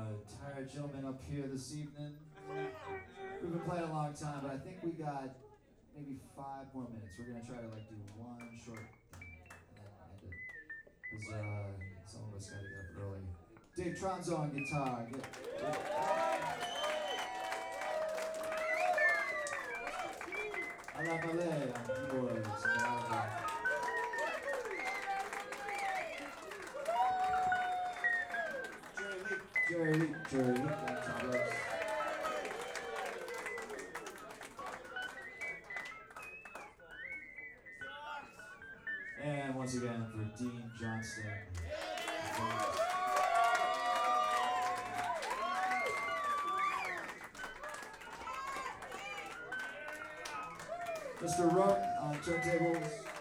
tired gentlemen up here this evening. We've been playing a long time, but I think we got maybe 5 more minutes. We're gonna try to do one short thing and then end it. Because some of us gotta get up early. Dave Tronzo on guitar. Alain Mallet on keyboards. Jerry Lee on tablas. And once again for Dean Johnston. Mr. Rook on turntables.